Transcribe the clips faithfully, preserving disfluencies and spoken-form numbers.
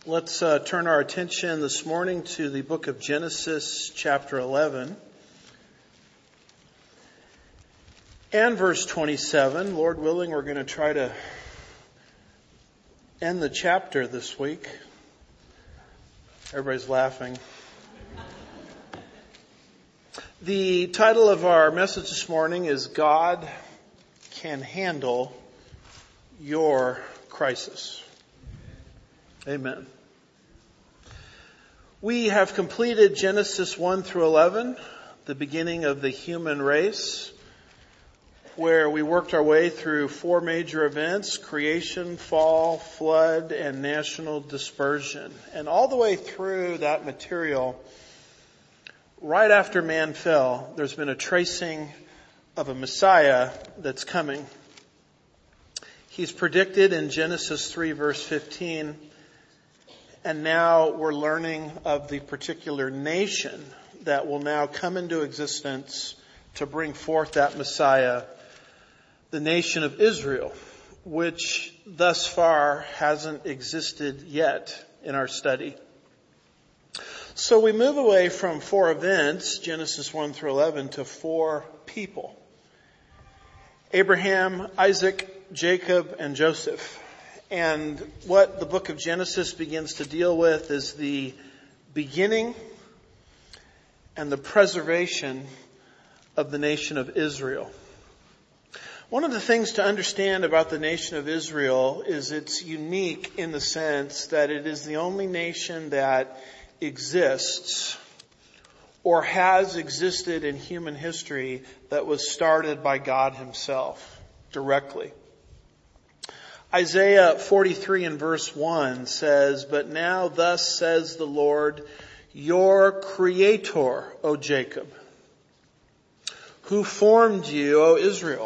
Let's uh, turn our attention this morning to the book of Genesis, chapter eleven, and verse twenty-seven. Lord willing, we're going to try to end the chapter this week. Everybody's laughing. The title of our message this morning is God Can Handle Your Crisis. Amen. We have completed Genesis one through eleven, the beginning of the human race, where we worked our way through four major events: creation, fall, flood, and national dispersion. And all the way through that material, right after man fell, there's been a tracing of a Messiah that's coming. He's predicted in Genesis three verse fifteen. And now we're learning of the particular nation that will now come into existence to bring forth that Messiah, the nation of Israel, which thus far hasn't existed yet in our study. So we move away from four events, Genesis one through eleven, to four people: Abraham, Isaac, Jacob, and Joseph. And what the book of Genesis begins to deal with is the beginning and the preservation of the nation of Israel. One of the things to understand about the nation of Israel is it's unique in the sense that it is the only nation that exists or has existed in human history that was started by God Himself directly. Isaiah forty-three and verse one says, "But now thus says the Lord, your Creator, O Jacob, who formed you, O Israel."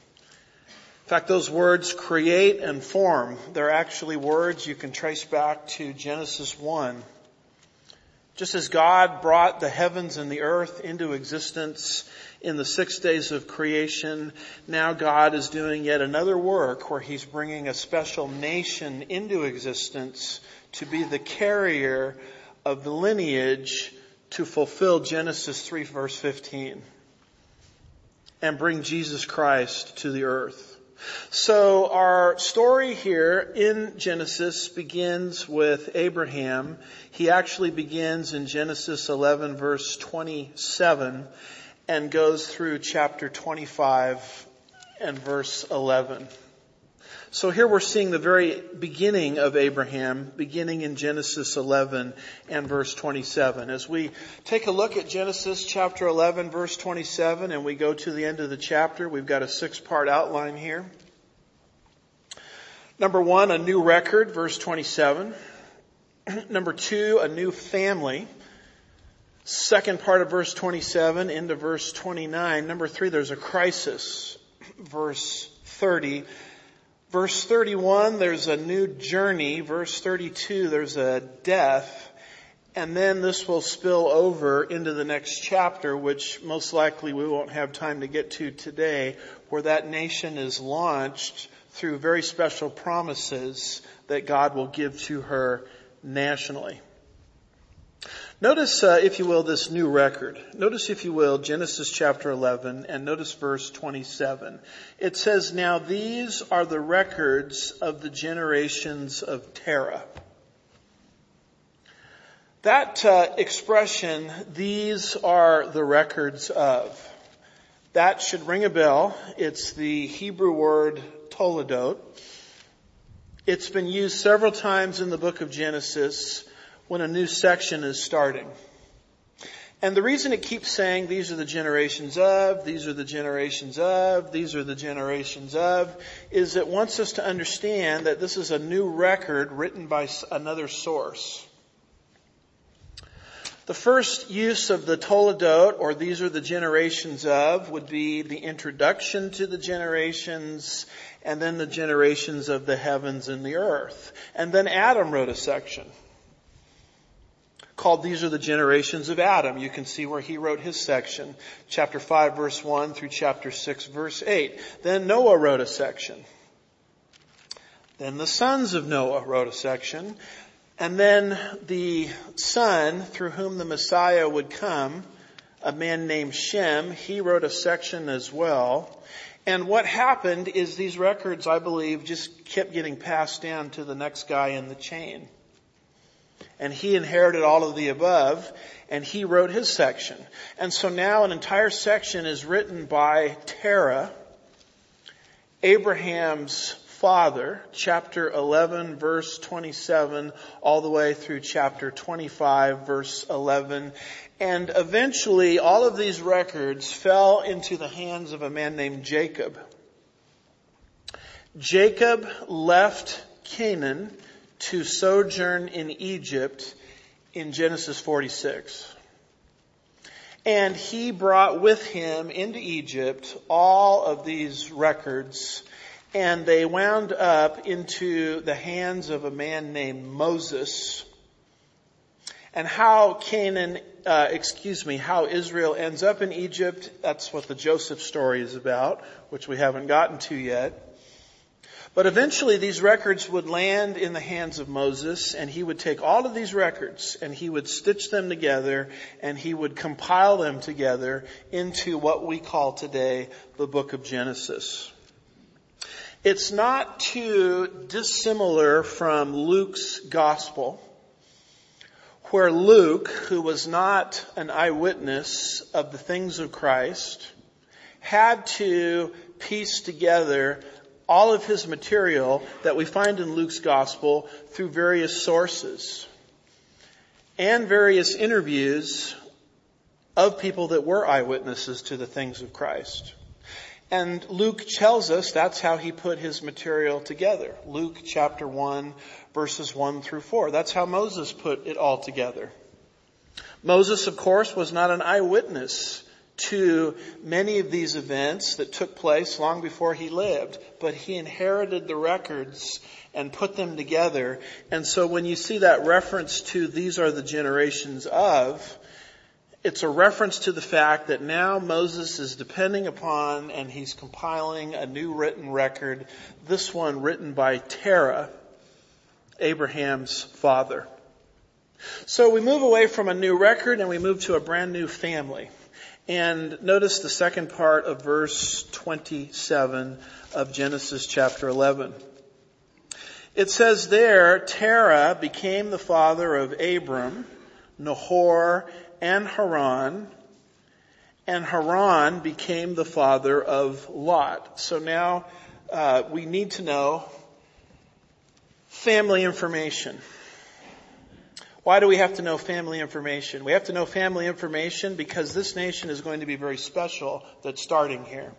In fact, those words create and form, they're actually words you can trace back to Genesis one. Just as God brought the heavens and the earth into existence in the six days of creation, now God is doing yet another work where He's bringing a special nation into existence to be the carrier of the lineage to fulfill Genesis three verse fifteen and bring Jesus Christ to the earth. So our story here in Genesis begins with Abraham. He actually begins in Genesis eleven verse twenty-seven and goes through chapter twenty-five and verse eleven. So here we're seeing the very beginning of Abraham, beginning in Genesis eleven and verse twenty-seven. As we take a look at Genesis chapter eleven verse twenty-seven and we go to the end of the chapter, we've got a six-part outline here. Number one, a new record, verse twenty-seven. Number two, a new family. Second part of verse twenty-seven into verse twenty-nine. Number three, there's a crisis, verse thirty. Verse thirty-one, there's a new journey. Verse thirty-two, there's a death. And then this will spill over into the next chapter, which most likely we won't have time to get to today, where that nation is launched through very special promises that God will give to her nationally. Notice, uh, if you will, this new record. Notice, if you will, Genesis chapter eleven, and notice verse twenty-seven. It says, "Now these are the records of the generations of Terah." That uh, expression, "these are the records of," that should ring a bell. It's the Hebrew word toledot. It's been used several times in the book of Genesis when a new section is starting. And the reason it keeps saying these are the generations of, these are the generations of, these are the generations of, is it wants us to understand that this is a new record written by another source. The first use of the toledot, or these are the generations of, would be the introduction to the generations, and then the generations of the heavens and the earth. And then Adam wrote a section called These Are the Generations of Adam. You can see where he wrote his section, chapter five verse one through chapter six verse eight. Then Noah wrote a section. Then the sons of Noah wrote a section. And then the son through whom the Messiah would come, a man named Shem, he wrote a section as well. And what happened is these records, I believe, just kept getting passed down to the next guy in the chain. And he inherited all of the above, and he wrote his section. And so now an entire section is written by Terah, Abraham's father, chapter eleven, verse twenty-seven, all the way through chapter twenty-five, verse eleven. And eventually all of these records fell into the hands of a man named Jacob. Jacob left Canaan to sojourn in Egypt in Genesis forty-six. And he brought with him into Egypt all of these records, and they wound up into the hands of a man named Moses. And how Canaan, uh, excuse me, how Israel ends up in Egypt, that's what the Joseph story is about, which we haven't gotten to yet. But eventually these records would land in the hands of Moses, and he would take all of these records and he would stitch them together and he would compile them together into what we call today the book of Genesis. It's not too dissimilar from Luke's gospel, where Luke, who was not an eyewitness of the things of Christ, had to piece together all of his material that we find in Luke's gospel through various sources and various interviews of people that were eyewitnesses to the things of Christ. And Luke tells us that's how he put his material together. Luke chapter one, verses one through four. That's how Moses put it all together. Moses, of course, was not an eyewitness to many of these events that took place long before he lived, but he inherited the records and put them together. And so when you see that reference to these are the generations of, it's a reference to the fact that now Moses is depending upon and he's compiling a new written record, this one written by Terah, Abraham's father. So we move away from a new record and we move to a brand new family. And notice the second part of verse twenty-seven of Genesis chapter eleven. It says there, Terah became the father of Abram, Nahor, and Haran, and Haran became the father of Lot. So now uh, we need to know family information. Why do we have to know family information? We have to know family information because this nation is going to be very special that's starting here.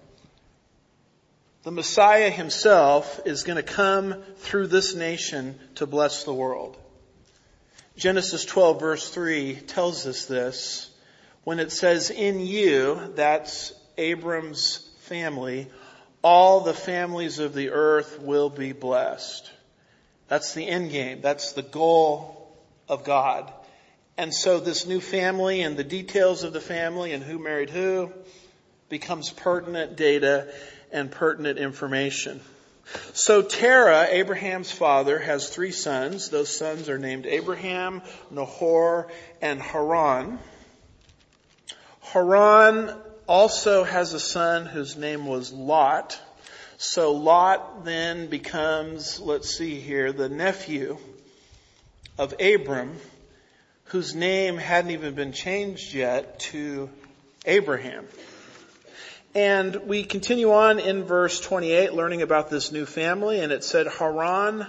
The Messiah himself is going to come through this nation to bless the world. Genesis twelve verse three tells us this when it says, in you, that's Abram's family, all the families of the earth will be blessed. That's the end game. That's the goal of God. And so this new family and the details of the family and who married who becomes pertinent data and pertinent information. So Terah, Abraham's father, has three sons. Those sons are named Abraham, Nahor, and Haran. Haran also has a son whose name was Lot. So Lot then becomes, let's see here, the nephew of Abram, whose name hadn't even been changed yet to Abraham. And we continue on in verse twenty-eight, learning about this new family, and it said Haran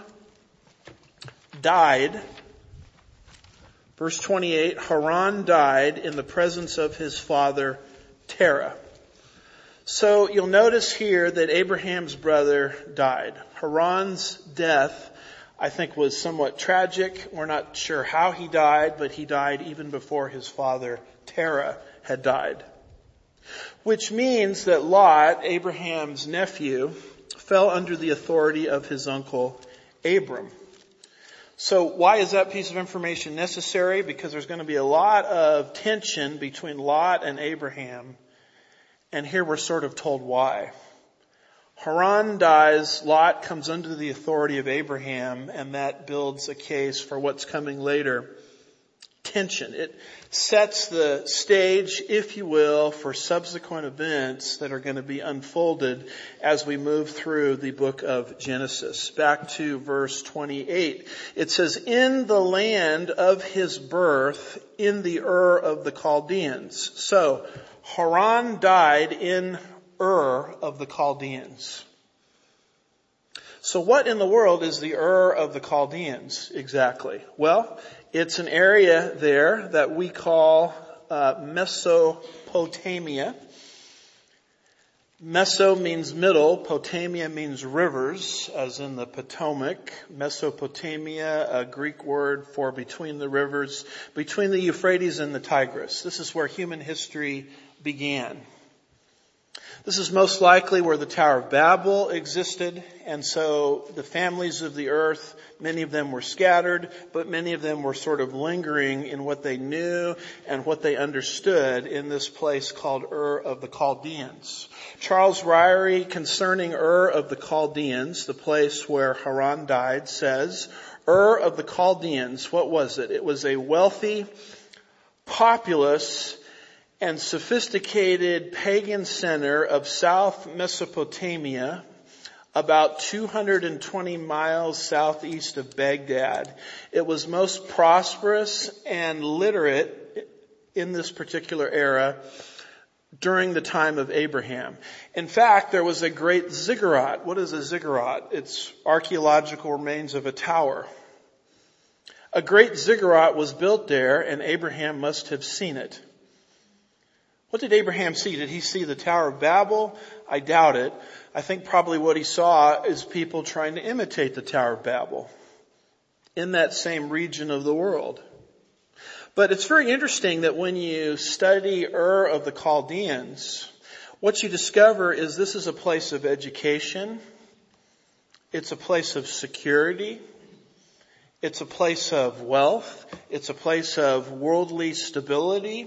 died. Verse twenty-eight, Haran died in the presence of his father Terah. So you'll notice here that Abraham's brother died. Haran's death, I think, was somewhat tragic. We're not sure how he died, but he died even before his father Terah had died. Which means that Lot, Abraham's nephew, fell under the authority of his uncle Abram. So why is that piece of information necessary? Because there's going to be a lot of tension between Lot and Abraham. And here we're sort of told why. Haran dies, Lot comes under the authority of Abraham, and that builds a case for what's coming later. Tension. It sets the stage, if you will, for subsequent events that are going to be unfolded as we move through the book of Genesis. Back to verse twenty-eight. It says, in the land of his birth, in the Ur of the Chaldeans. So, Haran died in Ur of the Chaldeans. So what in the world is the Ur of the Chaldeans exactly? Well, it's an area there that we call uh, Mesopotamia. Meso means middle, Potamia means rivers, as in the Potomac. Mesopotamia, a Greek word for between the rivers, between the Euphrates and the Tigris. This is where human history began. This is most likely where the Tower of Babel existed, and so the families of the earth, many of them were scattered, but many of them were sort of lingering in what they knew and what they understood in this place called Ur of the Chaldeans. Charles Ryrie, concerning Ur of the Chaldeans, the place where Haran died, says, Ur of the Chaldeans, what was it? It was a wealthy, populous, and sophisticated pagan center of South Mesopotamia, about two hundred twenty miles southeast of Baghdad. It was most prosperous and literate in this particular era during the time of Abraham. In fact, there was a great ziggurat. What is a ziggurat? It's archaeological remains of a tower. A great ziggurat was built there, and Abraham must have seen it. What did Abraham see? Did he see the Tower of Babel? I doubt it. I think probably what he saw is people trying to imitate the Tower of Babel in that same region of the world. But it's very interesting that when you study Ur of the Chaldeans, what you discover is this is a place of education. It's a place of security. It's a place of wealth. It's a place of worldly stability.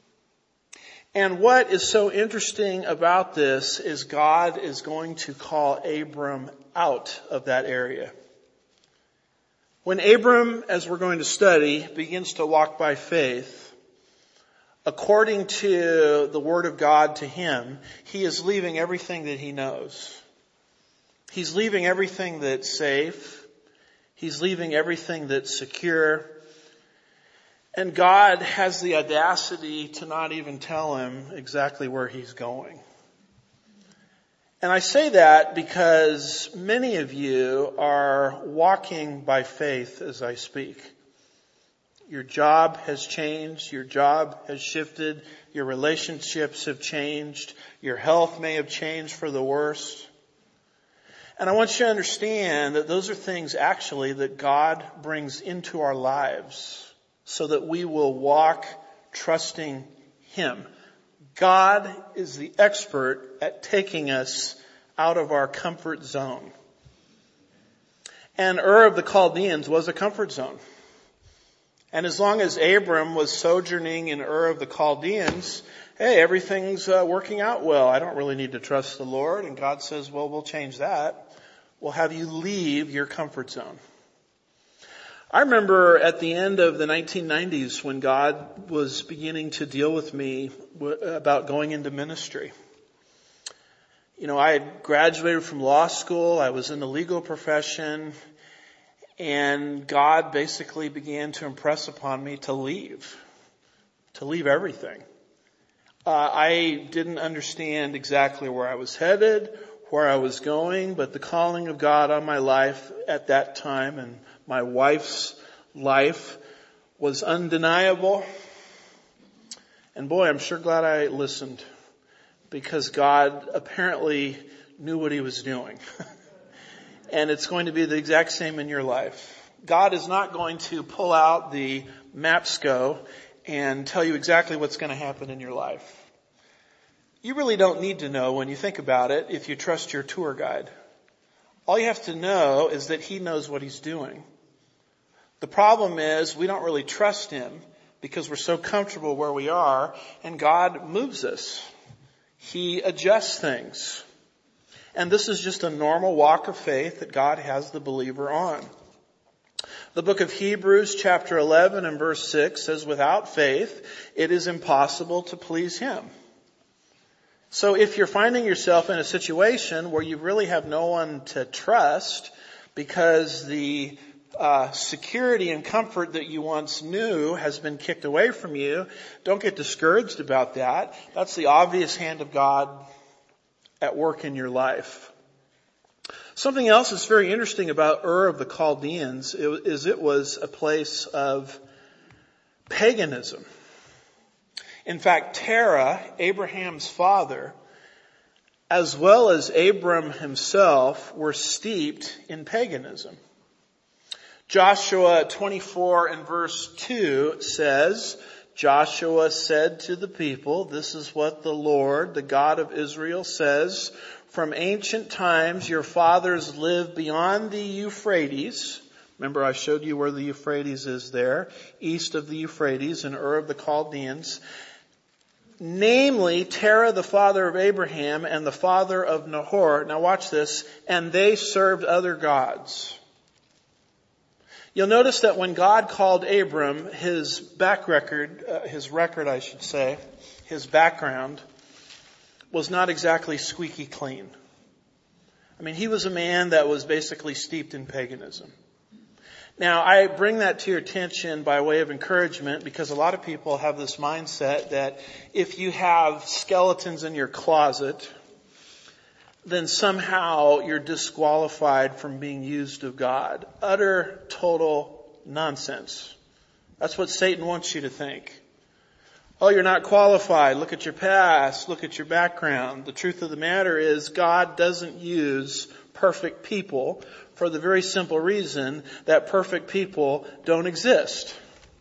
And what is so interesting about this is God is going to call Abram out of that area. When Abram, as we're going to study, begins to walk by faith, according to the word of God to him, he is leaving everything that he knows. He's leaving everything that's safe. He's leaving everything that's secure. And God has the audacity to not even tell him exactly where he's going. And I say that because many of you are walking by faith as I speak. Your job has changed. Your job has shifted. Your relationships have changed. Your health may have changed for the worse. And I want you to understand that those are things actually that God brings into our lives, so that we will walk trusting him. God is the expert at taking us out of our comfort zone. And Ur of the Chaldeans was a comfort zone. And as long as Abram was sojourning in Ur of the Chaldeans, hey, everything's uh, working out well. I don't really need to trust the Lord. And God says, well, we'll change that. We'll have you leave your comfort zone. I remember at the end of the nineteen nineties when God was beginning to deal with me about going into ministry. You know, I had graduated from law school. I was in the legal profession. And God basically began to impress upon me to leave. To leave everything. Uh, I didn't understand exactly where I was headed, where I was going, but the calling of God on my life at that time and my wife's life was undeniable. And boy, I'm sure glad I listened, because God apparently knew what he was doing. And it's going to be the exact same in your life. God is not going to pull out the Mapsco and tell you exactly what's going to happen in your life. You really don't need to know, when you think about it, if you trust your tour guide. All you have to know is that he knows what he's doing. The problem is we don't really trust him because we're so comfortable where we are, and God moves us. He adjusts things. And this is just a normal walk of faith that God has the believer on. The book of Hebrews chapter eleven and verse six says, without faith, it is impossible to please Him. So if you're finding yourself in a situation where you really have no one to trust because the uh, security and comfort that you once knew has been kicked away from you, don't get discouraged about that. That's the obvious hand of God at work in your life. Something else that's very interesting about Ur of the Chaldeans is it was a place of paganism. In fact, Terah, Abraham's father, as well as Abram himself, were steeped in paganism. Joshua twenty-four and verse two says, Joshua said to the people, this is what the Lord, the God of Israel, says, from ancient times your fathers lived beyond the Euphrates. Remember, I showed you where the Euphrates is there, east of the Euphrates in Ur of the Chaldeans. Namely, Terah, the father of Abraham, and the father of Nahor. Now watch this. And they served other gods. You'll notice that when God called Abram, his back record, uh, his record, I should say, his background, was not exactly squeaky clean. I mean, he was a man that was basically steeped in paganism. Now, I bring that to your attention by way of encouragement because a lot of people have this mindset that if you have skeletons in your closet, then somehow you're disqualified from being used of God. Utter, total nonsense. That's what Satan wants you to think. Oh, you're not qualified. Look at your past. Look at your background. The truth of the matter is God doesn't use perfect people for the very simple reason that perfect people don't exist.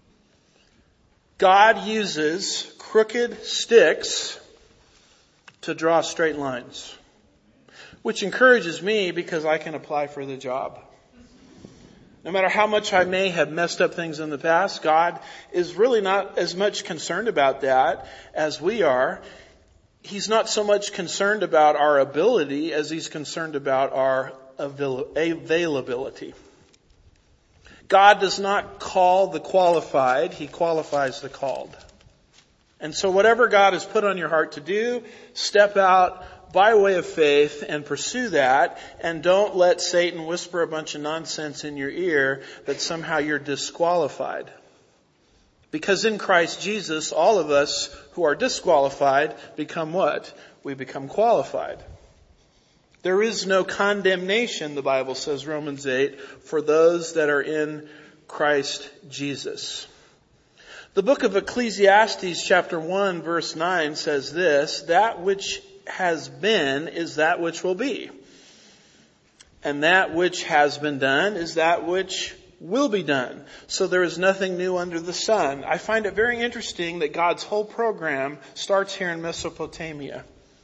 God uses crooked sticks to draw straight lines, which encourages me because I can apply for the job. No matter how much I may have messed up things in the past, God is really not as much concerned about that as we are. He's not so much concerned about our ability as He's concerned about our availability. God does not call the qualified, He qualifies the called. And so whatever God has put on your heart to do, step out by way of faith and pursue that, and don't let Satan whisper a bunch of nonsense in your ear that somehow you're disqualified. Because in Christ Jesus, all of us who are disqualified become what? We become qualified. There is no condemnation, the Bible says, Romans eight, for those that are in Christ Jesus. The book of Ecclesiastes chapter one verse nine says this, that which has been is that which will be. And that which has been done is that which will be done. So there is nothing new under the sun. I find it very interesting that God's whole program starts here in Mesopotamia.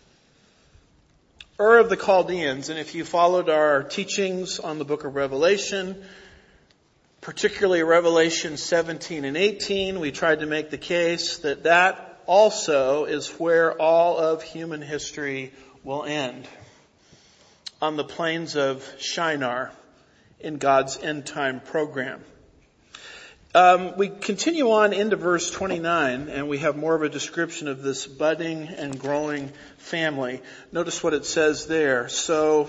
Ur of the Chaldeans, and if you followed our teachings on the book of Revelation, particularly Revelation seventeen and eighteen, we tried to make the case that that also is where all of human history will end. On the plains of Shinar in God's end time program. Um, we continue on into verse twenty-nine, and we have more of a description of this budding and growing family. Notice what it says there. So,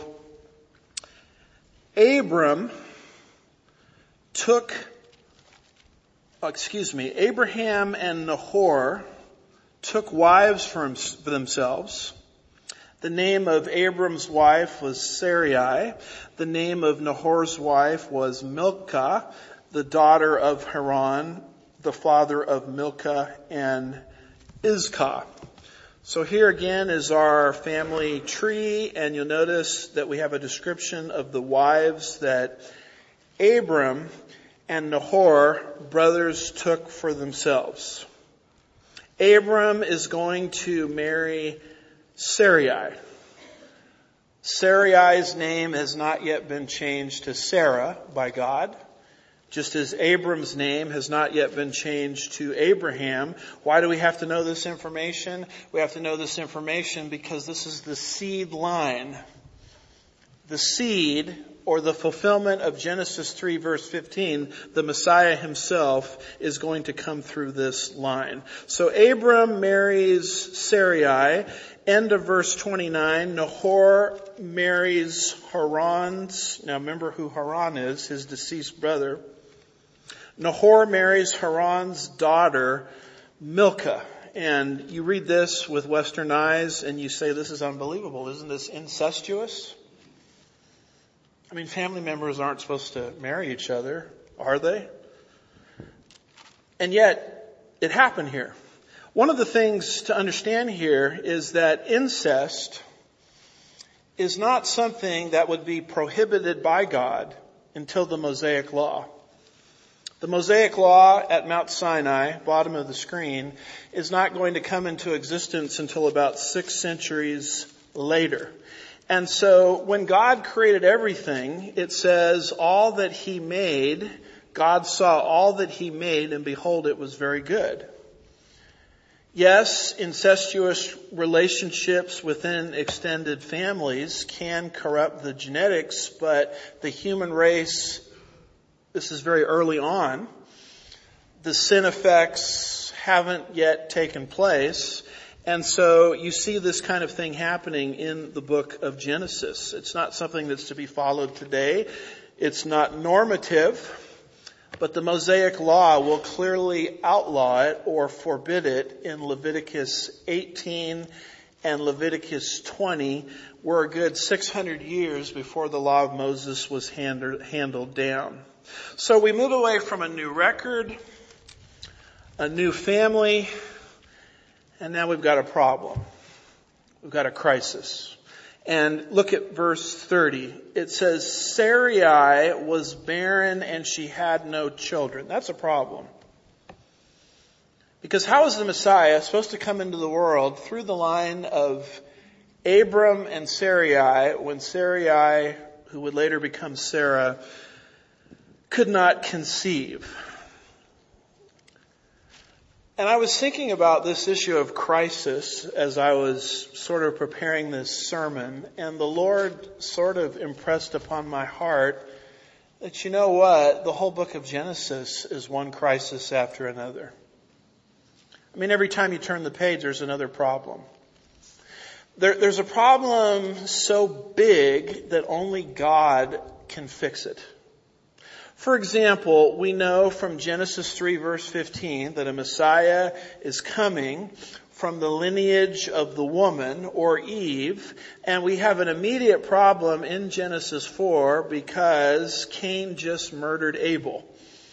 Abram took, oh, excuse me, Abraham and Nahor took wives for themselves. The name of Abram's wife was Sarai. The name of Nahor's wife was Milcah, the daughter of Haran, the father of Milcah and Iscah. So here again is our family tree, and you'll notice that we have a description of the wives that Abram and Nahor, brothers, took for themselves. Abram is going to marry Sarai. Sarai's name has not yet been changed to Sarah by God, just as Abram's name has not yet been changed to Abraham. Why do we have to know this information? We have to know this information because this is the seed line the seed, or the fulfillment of Genesis three verse fifteen, the Messiah himself is going to come through this line. So Abram marries Sarai, end of verse twenty-nine. Nahor marries Haran's, now remember who Haran is, his deceased brother. Nahor marries Haran's daughter, Milcah. And you read this with Western eyes and you say, this is unbelievable. Isn't this incestuous? I mean, family members aren't supposed to marry each other, are they? And yet, it happened here. One of the things to understand here is that incest is not something that would be prohibited by God until the Mosaic Law. The Mosaic Law at Mount Sinai, bottom of the screen, is not going to come into existence until about six centuries later. And so when God created everything, it says all that he made, God saw all that he made, and behold, it was very good. Yes, incestuous relationships within extended families can corrupt the genetics, but the human race, this is very early on. The sin effects haven't yet taken place. And so you see this kind of thing happening in the book of Genesis. It's not something that's to be followed today. It's not normative, but the Mosaic Law will clearly outlaw it or forbid it in Leviticus eighteen and Leviticus twenty. We're a good six hundred years before the law of Moses was handled down. So we move away from a new record, a new family, and now we've got a problem. We've got a crisis. And look at verse thirty. It says, Sarai was barren and she had no children. That's a problem. Because how is the Messiah supposed to come into the world through the line of Abram and Sarai when Sarai, who would later become Sarah, could not conceive? And I was thinking about this issue of crisis as I was sort of preparing this sermon, and the Lord sort of impressed upon my heart that, you know what, the whole book of Genesis is one crisis after another. I mean, every time you turn the page, there's another problem. There, there's a problem so big that only God can fix it. For example, we know from Genesis three verse fifteen that a Messiah is coming from the lineage of the woman, or Eve, and we have an immediate problem in Genesis four because Cain just murdered Abel.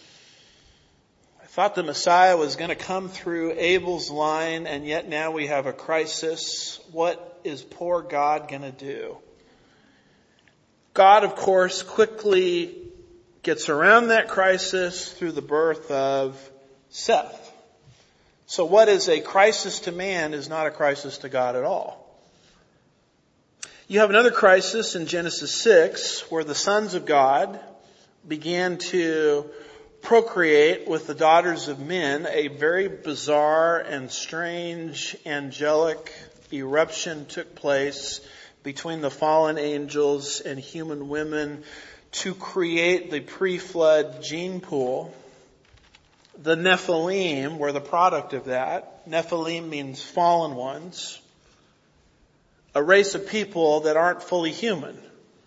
I thought the Messiah was going to come through Abel's line, and yet now we have a crisis. What is poor God going to do? God, of course, quickly gets around that crisis through the birth of Seth. So what is a crisis to man is not a crisis to God at all. You have another crisis in Genesis six where the sons of God began to procreate with the daughters of men. A very bizarre and strange angelic eruption took place between the fallen angels and human women to create the pre-flood gene pool. The Nephilim were the product of that. Nephilim means fallen ones. A race of people that aren't fully human.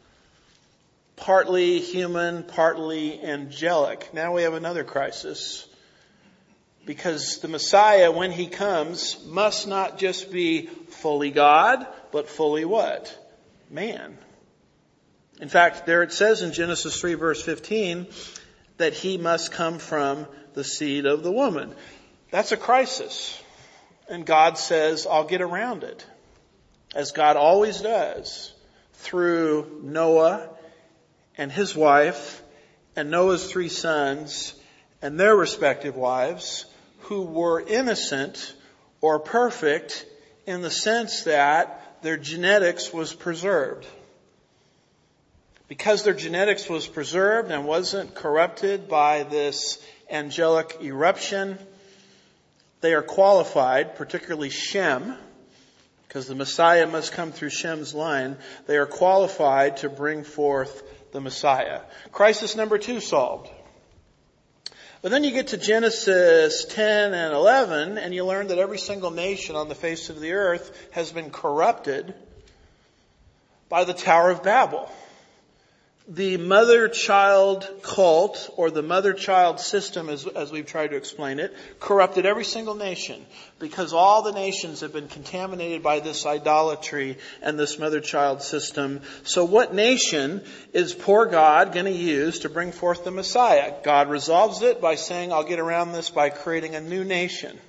Partly human, partly angelic. Now we have another crisis. Because the Messiah, when he comes, must not just be fully God, but fully what? Man. In fact, there it says in Genesis three verse fifteen that he must come from the seed of the woman. That's a crisis. And God says, I'll get around it. As God always does, through Noah and his wife and Noah's three sons and their respective wives, who were innocent or perfect in the sense that their genetics was preserved. Because their genetics was preserved and wasn't corrupted by this angelic eruption, they are qualified, particularly Shem, because the Messiah must come through Shem's line. They are qualified to bring forth the Messiah. Crisis number two solved. But then you get to Genesis ten and eleven, and you learn that every single nation on the face of the earth has been corrupted by the Tower of Babel. The mother-child cult, or the mother-child system, as, as we've tried to explain it, corrupted every single nation, because all the nations have been contaminated by this idolatry and this mother-child system. So what nation is poor God going to use to bring forth the Messiah? God resolves it by saying, I'll get around this by creating a new nation.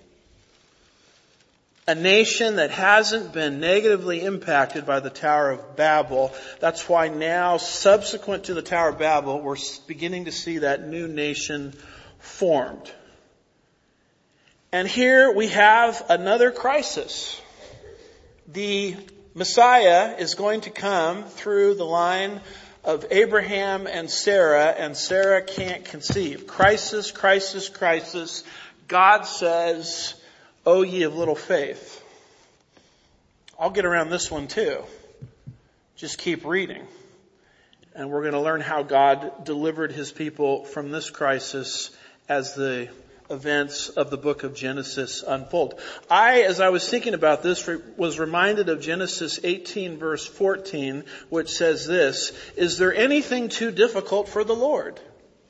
A nation that hasn't been negatively impacted by the Tower of Babel. That's why now, subsequent to the Tower of Babel, we're beginning to see that new nation formed. And here we have another crisis. The Messiah is going to come through the line of Abraham and Sarah, and Sarah can't conceive. Crisis, crisis, crisis. God says, "O ye of little faith." I'll get around this one too. Just keep reading. And we're going to learn how God delivered his people from this crisis as the events of the book of Genesis unfold. I, as I was thinking about this, was reminded of Genesis eighteen verse fourteen, which says this, "Is there anything too difficult for the Lord?"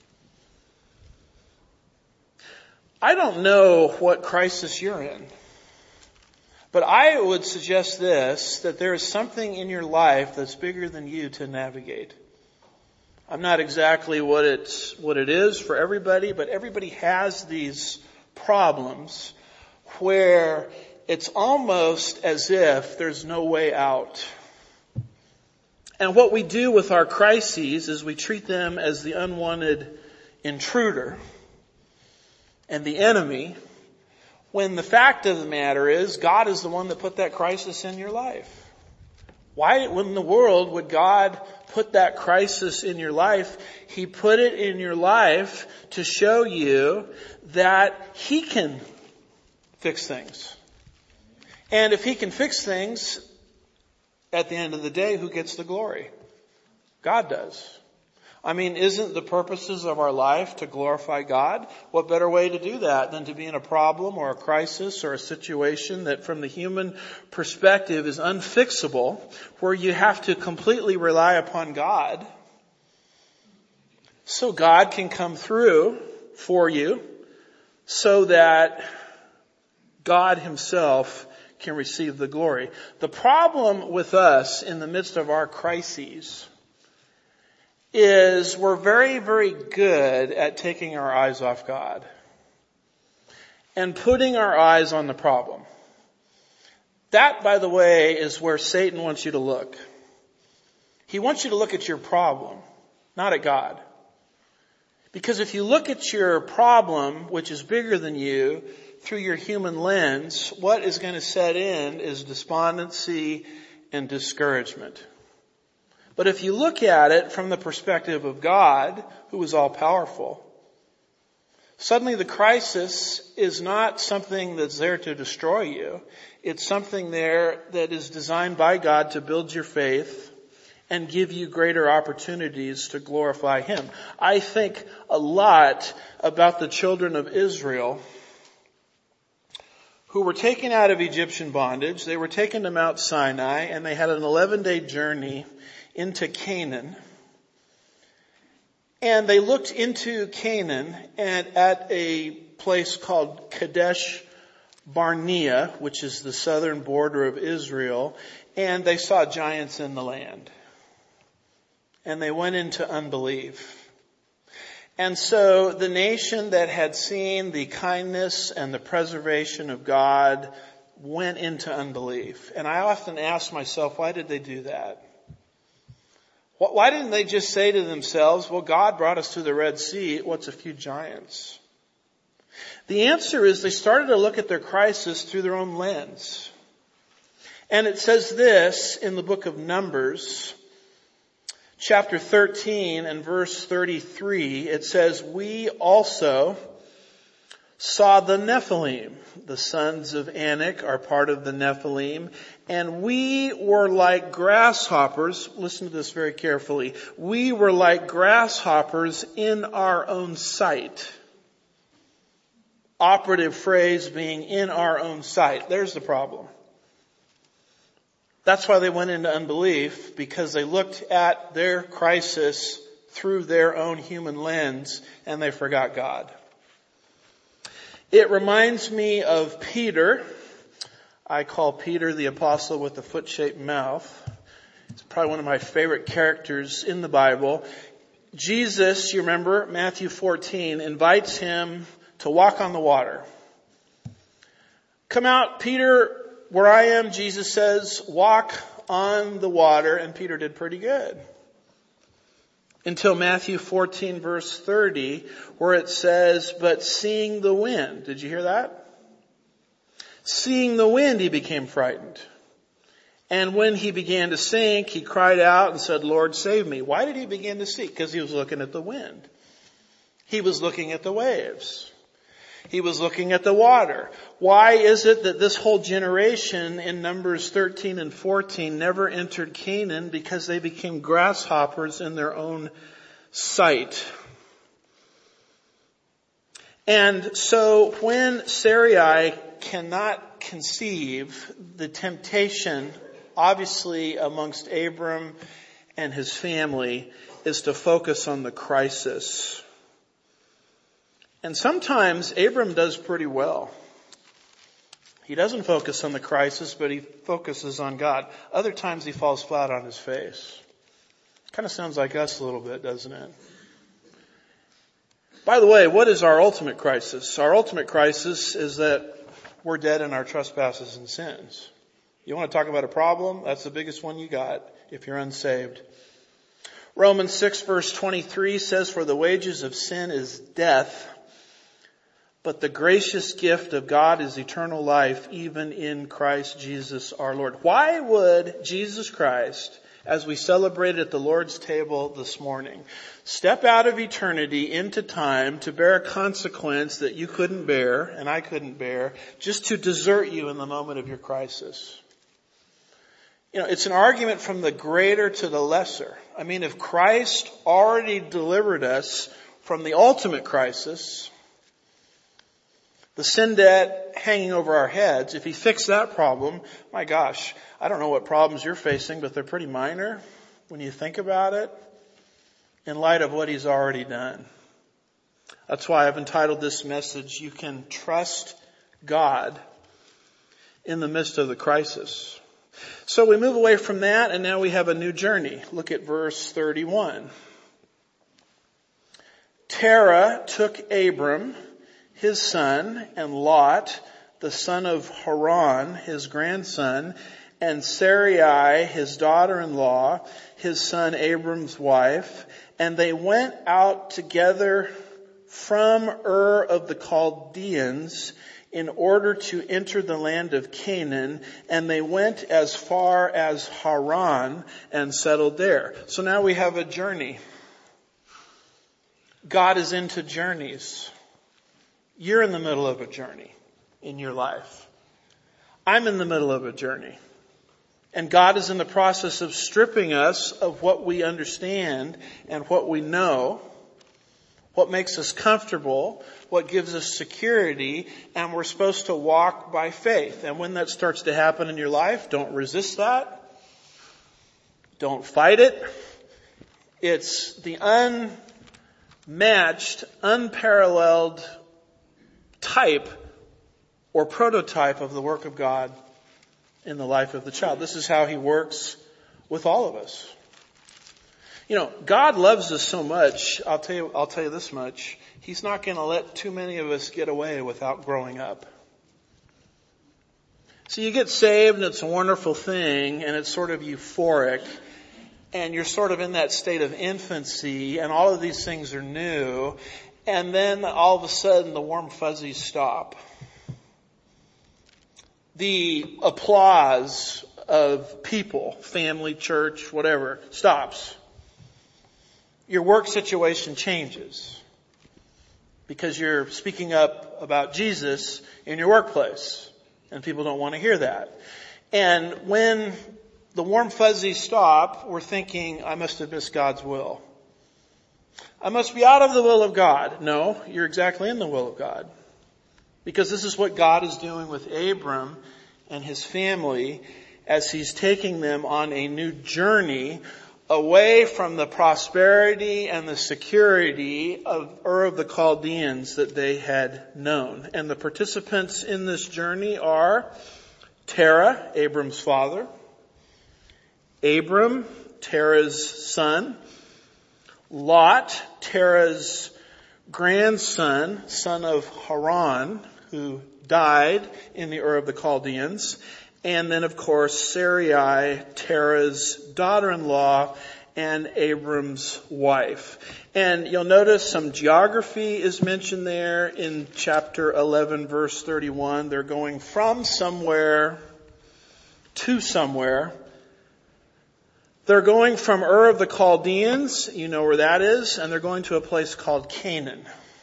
I don't know what crisis you're in, but I would suggest this, that there is something in your life that's bigger than you to navigate. I'm not exactly what it's, what it is for everybody, but everybody has these problems where it's almost as if there's no way out. And what we do with our crises is we treat them as the unwanted intruder and the enemy, when the fact of the matter is God is the one that put that crisis in your life. Why in the world would God put that crisis in your life? He put it in your life to show you that he can fix things. And if he can fix things, at the end of the day, who gets the glory? God does. I mean, isn't the purposes of our life to glorify God? What better way to do that than to be in a problem or a crisis or a situation that from the human perspective is unfixable, where you have to completely rely upon God so God can come through for you so that God himself can receive the glory. The problem with us in the midst of our crises is we're very, very good at taking our eyes off God and putting our eyes on the problem. That, by the way, is where Satan wants you to look. He wants you to look at your problem, not at God. Because if you look at your problem, which is bigger than you, through your human lens, what is going to set in is despondency and discouragement. But if you look at it from the perspective of God, who is all powerful, suddenly the crisis is not something that's there to destroy you. It's something there that is designed by God to build your faith and give you greater opportunities to glorify him. I think a lot about the children of Israel who were taken out of Egyptian bondage. They were taken to Mount Sinai, and they had an eleven-day journey into Canaan. And they looked into Canaan and at a place called Kadesh Barnea, which is the southern border of Israel, and they saw giants in the land. And they went into unbelief. And so the nation that had seen the kindness and the preservation of God went into unbelief. And I often ask myself, why did they do that? Why didn't they just say to themselves, well, God brought us to the Red Sea. What's a few giants? The answer is they started to look at their crisis through their own lens. And it says this in the book of Numbers, chapter thirteen and verse thirty-three. It says, we also saw the Nephilim. The sons of Anak are part of the Nephilim. And we were like grasshoppers. Listen to this very carefully. We were like grasshoppers in our own sight. Operative phrase being in our own sight. There's the problem. That's why they went into unbelief, because they looked at their crisis through their own human lens and they forgot God. It reminds me of Peter. I call Peter the apostle with the foot-shaped mouth. It's probably one of my favorite characters in the Bible. Jesus, you remember, Matthew fourteen, invites him to walk on the water. Come out, Peter, where I am, Jesus says, walk on the water. And Peter did pretty good. Until Matthew fourteen verse thirty, where it says, but seeing the wind. Did you hear that? Seeing the wind, he became frightened. And when he began to sink, he cried out and said, Lord, save me. Why did he begin to sink? Because he was looking at the wind. He was looking at the waves. He was looking at the water. Why is it that this whole generation in Numbers thirteen and fourteen never entered Canaan? Because they became grasshoppers in their own sight. And so when Sarai cannot conceive, the temptation, obviously amongst Abram and his family, is to focus on the crisis. And sometimes Abram does pretty well. He doesn't focus on the crisis, but he focuses on God. Other times he falls flat on his face. Kind of sounds like us a little bit, doesn't it? By the way, what is our ultimate crisis? Our ultimate crisis is that we're dead in our trespasses and sins. You want to talk about a problem? That's the biggest one you got if you're unsaved. Romans six verse twenty-three says, for the wages of sin is death, but the gracious gift of God is eternal life, even in Christ Jesus our Lord. Why would Jesus Christ, as we celebrated at the Lord's table this morning, step out of eternity into time to bear a consequence that you couldn't bear and I couldn't bear, just to desert you in the moment of your crisis? You know, it's an argument from the greater to the lesser. I mean, if Christ already delivered us from the ultimate crisis, the sin debt hanging over our heads, if he fixed that problem, my gosh, I don't know what problems you're facing, but they're pretty minor when you think about it in light of what he's already done. That's why I've entitled this message, You Can Trust God in the Midst of the Crisis. So we move away from that, and now we have a new journey. Look at verse thirty-one. Terah took Abram, his son, and Lot, the son of Haran, his grandson, and Sarai, his daughter-in-law, his son Abram's wife, and they went out together from Ur of the Chaldeans in order to enter the land of Canaan, and they went as far as Haran and settled there. So now we have a journey. God is into journeys. You're in the middle of a journey in your life. I'm in the middle of a journey. And God is in the process of stripping us of what we understand and what we know, what makes us comfortable, what gives us security, and we're supposed to walk by faith. And when that starts to happen in your life, don't resist that. Don't fight it. It's the unmatched, unparalleled type or prototype of the work of God in the life of the child. This is how he works with all of us. You know, God loves us so much. I'll tell you, I'll tell you this much. He's not going to let too many of us get away without growing up. So you get saved and it's a wonderful thing and it's sort of euphoric and you're sort of in that state of infancy and all of these things are new. And then all of a sudden the warm fuzzies stop. The applause of people, family, church, whatever, stops. Your work situation changes. because you're speaking up about Jesus in your workplace, and people don't want to hear that. And when the warm fuzzies stop, we're thinking, I must have missed God's will. I must be out of the will of God. No, you're exactly in the will of God. Because this is what God is doing with Abram and his family as he's taking them on a new journey away from the prosperity and the security of Ur of the Chaldeans that they had known. And the participants in this journey are Terah, Abram's father, Abram, Terah's son, Lot, Terah's grandson, son of Haran, who died in the Ur of the Chaldeans, and then of course Sarai, Terah's daughter-in-law, and Abram's wife. And you'll notice some geography is mentioned there in chapter eleven, verse thirty-one. They're going from somewhere to somewhere. They're going from Ur of the Chaldeans, you know where that is, and they're going to a place called Canaan.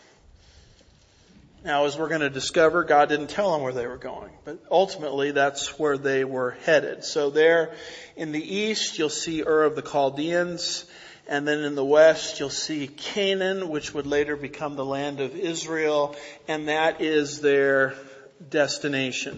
Now, as we're going to discover, God didn't tell them where they were going, but ultimately that's where they were headed. So there in the east, you'll see Ur of the Chaldeans, and then in the west, you'll see Canaan, which would later become the land of Israel, and that is their destination.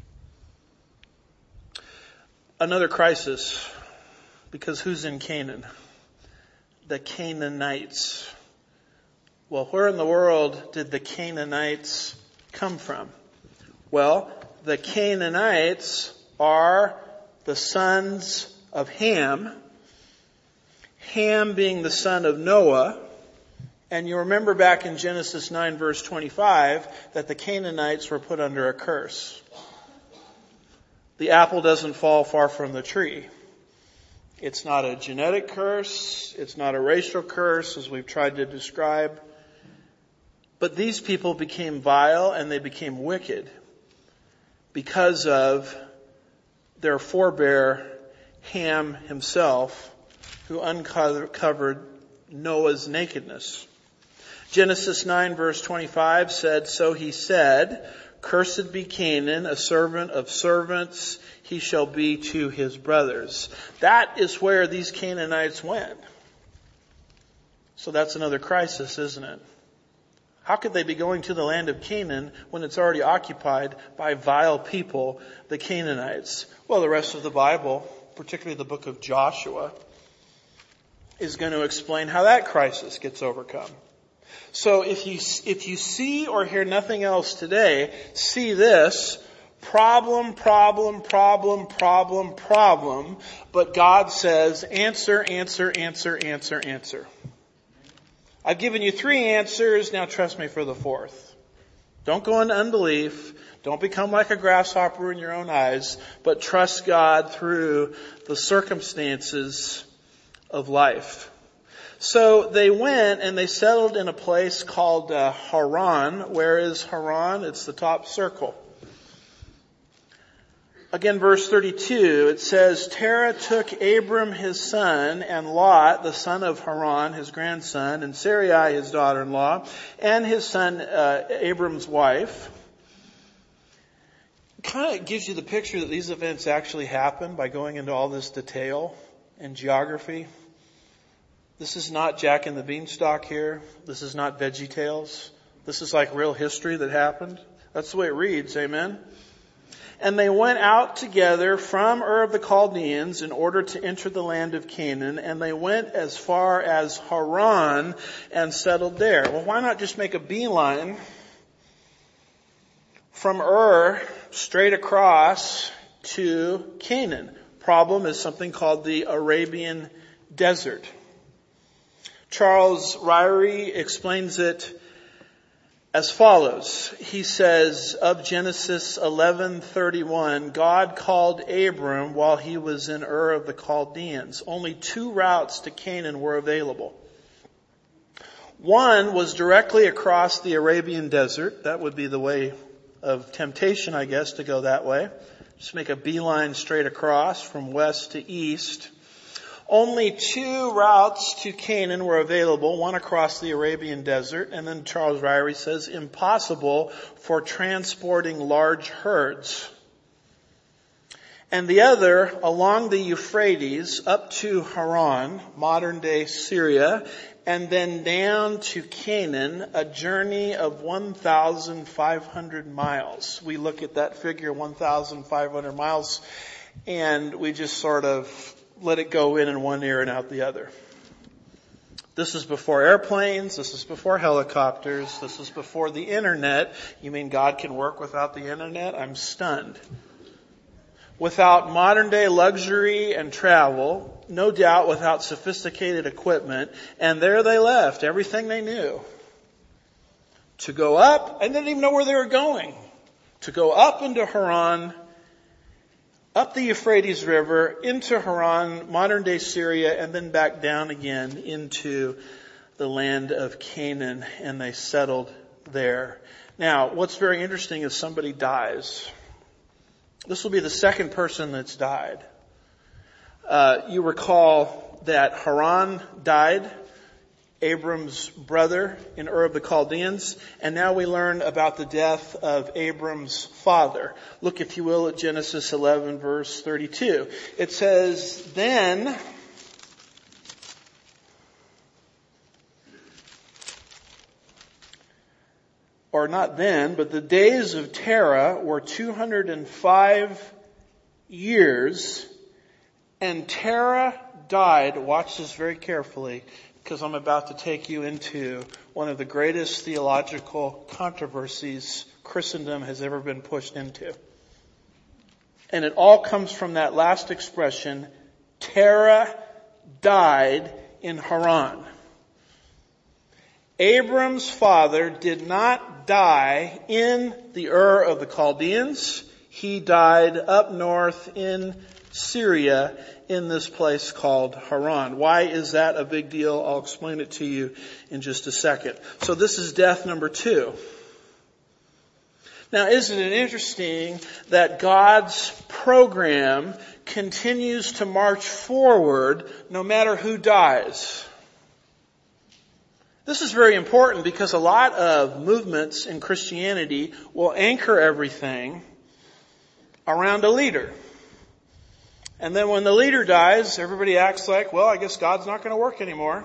Another crisis. Because who's in Canaan? The Canaanites. Well, where in the world did the Canaanites come from? Well, the Canaanites are the sons of Ham. Ham being the son of Noah. And you remember back in Genesis nine verse twenty-five that the Canaanites were put under a curse. The apple doesn't fall far from the tree. It's not a genetic curse. It's not a racial curse, as we've tried to describe. But these people became vile and they became wicked because of their forebear, Ham himself, who uncovered Noah's nakedness. Genesis nine verse twenty-five said, "So he said, Cursed be Canaan, a servant of servants, he shall be to his brothers." That is where these Canaanites went. So that's another crisis, isn't it? How could they be going to the land of Canaan when it's already occupied by vile people, the Canaanites? Well, the rest of the Bible, particularly the book of Joshua, is going to explain how that crisis gets overcome. So if you, if you see or hear nothing else today, see this: problem, problem, problem, problem, problem. But God says, answer, answer, answer, answer, answer. I've given you three answers. Now trust me for the fourth. Don't go into unbelief. Don't become like a grasshopper in your own eyes, but trust God through the circumstances of life. So they went and they settled in a place called uh, Haran. Where is Haran? It's the top circle. Again, verse thirty-two, it says, Terah took Abram his son, and Lot, the son of Haran, his grandson, and Sarai, his daughter-in-law, and his son, uh, Abram's wife. It kind of gives you the picture that these events actually happened by going into all this detail and geography. This is not Jack and the Beanstalk here. This is not Veggie Tales. This is like real history that happened. That's the way it reads, amen? And they went out together from Ur of the Chaldeans in order to enter the land of Canaan, and they went as far as Haran and settled there. Well, why not just make a beeline from Ur straight across to Canaan? Problem is something called the Arabian Desert. Charles Ryrie explains it as follows. He says of Genesis eleven thirty-one, God called Abram while he was in Ur of the Chaldeans. Only two routes to Canaan were available. One was directly across the Arabian Desert. That would be the way of temptation, I guess, to go that way. Just make a beeline straight across from west to east. Only two routes to Canaan were available, one across the Arabian desert, and then Charles Ryrie says impossible for transporting large herds. And the other along the Euphrates up to Haran, modern day Syria, and then down to Canaan, a journey of one thousand five hundred miles. We look at that figure, one thousand five hundred miles, and we just sort of let it go in in one ear and out the other. This is before airplanes. This is before helicopters. This is before the internet. You mean God can work without the internet? I'm stunned. Without modern day luxury and travel, no doubt without sophisticated equipment, and there they left, everything they knew. To go up, and they didn't even know where they were going. To go up into Haran, up the Euphrates River, into Haran, modern day Syria, and then back down again into the land of Canaan, and they settled there. Now, what's very interesting is somebody dies. This will be the second person that's died. Uh, you recall that Haran died, Abram's brother in Ur of the Chaldeans, and now we learn about the death of Abram's father. Look, if you will, at Genesis eleven, verse thirty-two. It says, then or not then, but the days of Terah were two hundred five years, and Terah died. Watch this very carefully, because I'm about to take you into one of the greatest theological controversies Christendom has ever been pushed into. And it all comes from that last expression, Terah died in Haran. Abram's father did not die in the Ur of the Chaldeans. He died up north in Syria in this place called Haran. Why is that a big deal? I'll explain it to you in just a second. So this is death number two. Now, isn't it interesting that God's program continues to march forward no matter who dies? This is very important because a lot of movements in Christianity will anchor everything around a leader. And then when the leader dies, everybody acts like, well, I guess God's not going to work anymore.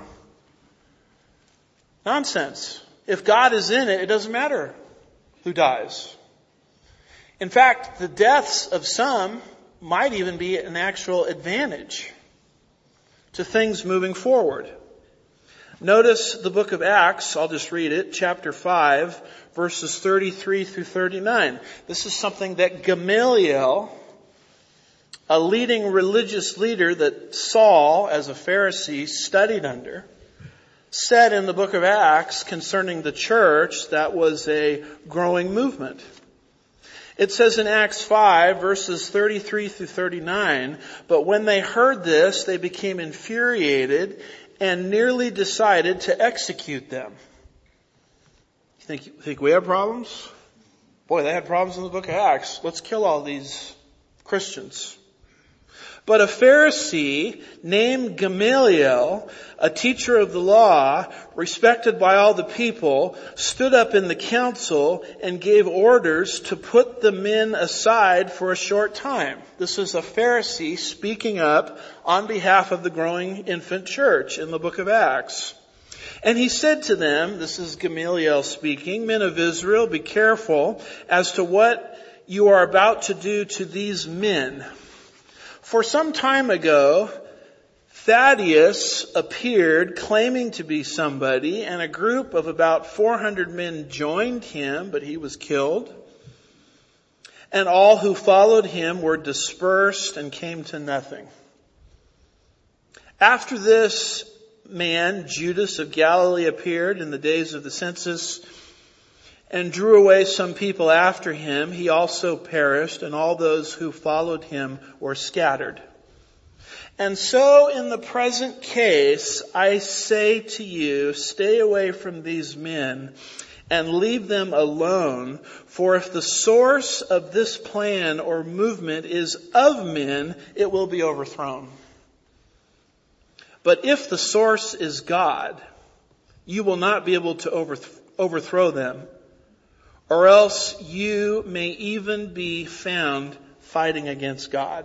Nonsense. If God is in it, it doesn't matter who dies. In fact, the deaths of some might even be an actual advantage to things moving forward. Notice the book of Acts, I'll just read it, chapter five, verses thirty-three through thirty-nine. This is something that Gamaliel, a leading religious leader that Saul, as a Pharisee, studied under, said in the book of Acts concerning the church that was a growing movement. It says in Acts five, verses thirty-three through thirty-nine, but when they heard this, they became infuriated and nearly decided to execute them. You think, you think we have problems? Boy, they had problems in the book of Acts. Let's kill all these Christians. But a Pharisee named Gamaliel, a teacher of the law, respected by all the people, stood up in the council and gave orders to put the men aside for a short time. This is a Pharisee speaking up on behalf of the growing infant church in the book of Acts. And he said to them, this is Gamaliel speaking, men of Israel, be careful as to what you are about to do to these men. For some time ago, Thaddeus appeared claiming to be somebody, and a group of about four hundred men joined him, but he was killed. And all who followed him were dispersed and came to nothing. After this man, Judas of Galilee, appeared in the days of the census and drew away some people after him. He also perished, and all those who followed him were scattered. And so in the present case, I say to you, stay away from these men and leave them alone. For if the source of this plan or movement is of men, it will be overthrown. But if the source is God, you will not be able to overth- overthrow them, or else you may even be found fighting against God.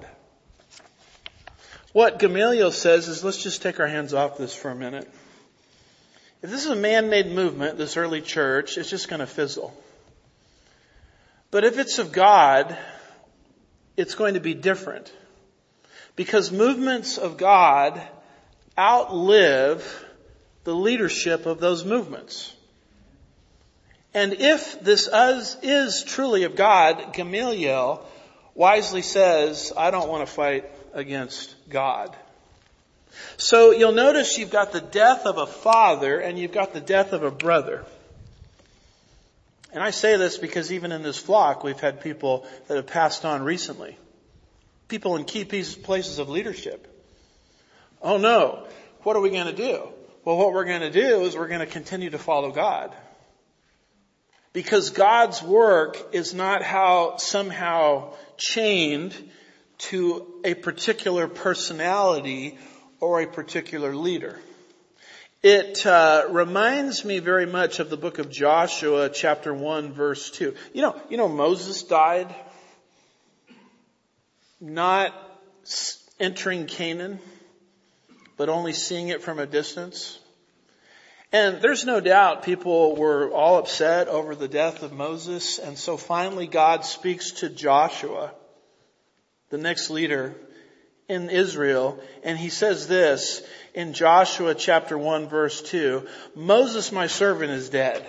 What Gamaliel says is, let's just take our hands off this for a minute. If this is a man-made movement, this early church, it's just going to fizzle. But if it's of God, it's going to be different. Because movements of God outlive the leadership of those movements. And if this is truly of God, Gamaliel wisely says, I don't want to fight against God. So you'll notice you've got the death of a father and you've got the death of a brother. And I say this because even in this flock, we've had people that have passed on recently. People in key places of leadership. Oh no, what are we going to do? Well, what we're going to do is we're going to continue to follow God. Because God's work is not how somehow chained to a particular personality or a particular leader. It uh, reminds me very much of the book of Joshua, chapter one, verse two. You know, you know, Moses died not entering Canaan, but only seeing it from a distance. And there's no doubt people were all upset over the death of Moses. And so finally God speaks to Joshua, the next leader in Israel. And he says this in Joshua chapter one, verse two, Moses, my servant, is dead.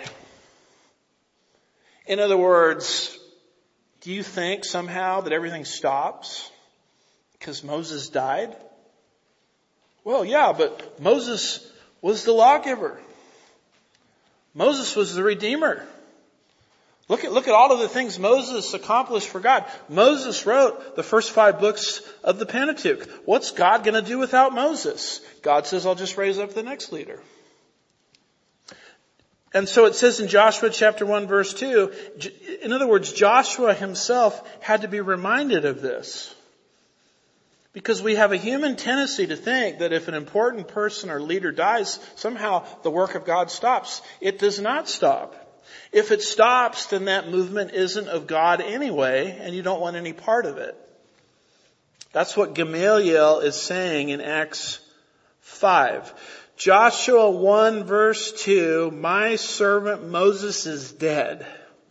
In other words, do you think somehow that everything stops because Moses died? Well, yeah, but Moses was the lawgiver. Moses was the redeemer. Look at, look at all of the things Moses accomplished for God. Moses wrote the first five books of the Pentateuch. What's God going to do without Moses? God says, I'll just raise up the next leader. And so it says in Joshua chapter one, verse two, in other words, Joshua himself had to be reminded of this. Because we have a human tendency to think that if an important person or leader dies, somehow the work of God stops. It does not stop. If it stops, then that movement isn't of God anyway, and you don't want any part of it. That's what Gamaliel is saying in Acts five. Joshua one verse two, my servant Moses is dead.